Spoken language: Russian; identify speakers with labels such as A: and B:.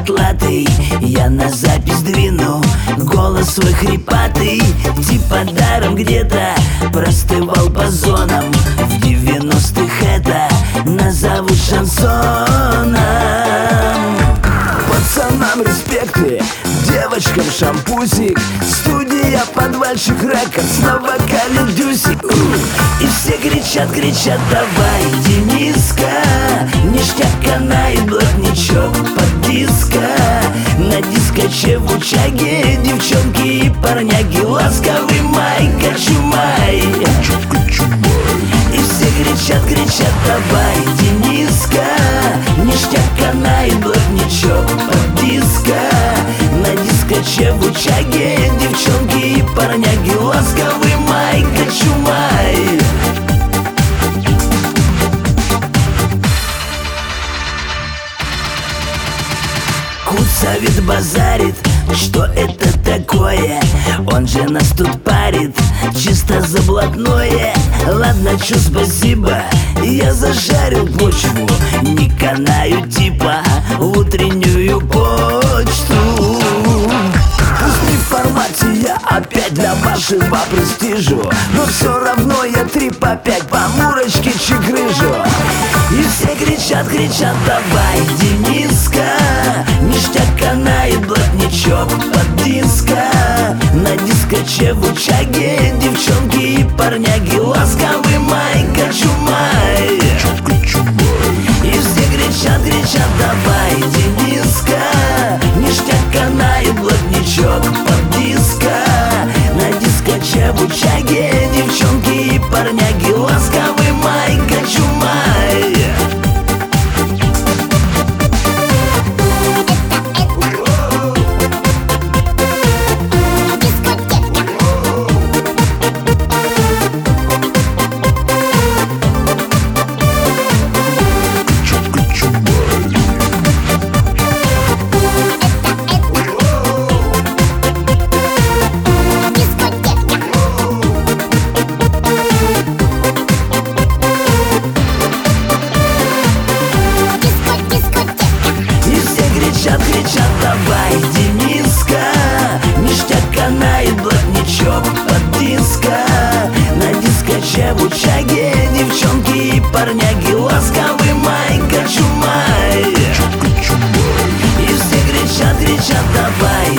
A: потлатый, я на запись двину голос свой хрипатый. Типа даром где-то простывал по зонам. В 90-х это назовут шансоном. Пацанам респекты, девочкам шампусик. Студия подвальщик рекордс, на вокале Дюсик. И все кричат, кричат: давай, Дениска. Ништяк канает блатничок под диско. На дискоче в учаге девчонки и парняги. Ласковый май, кочумай. И все кричат, кричат: давай, Дениска. Ништяк канает блатничок под диско. На дискоче в учаге девчонки и парняги. Ласковый май, кочумай. Куцовит базарит, что это такое? Он же нас тут парит, чисто за блатное. Ладно, чё, спасибо, я зашарил почву. Не канаю типа в утреннюю почту. Пусть не в формате, я опять для вашего престижу, но все равно я 3 по 5 по мурочке чекрыжу. И все кричат, кричат: давай, Дениска. Ништяк канает блатничок под диско. На дискоче в учаге девчонки и парняги. Ласковый май, кочумай. И все кричат, кричат: давай, Дениска. Ништяк канает блатничок под диско. На дискоче в учаге девчонки и парняги. Ласковый май, кочумай. Кричат, давай, Дениска. Ништяк канает блатничок под диско. На дискоче в учаге девчонки и парняги. Ласковый май, кочумай. И все кричат, кричат: давай,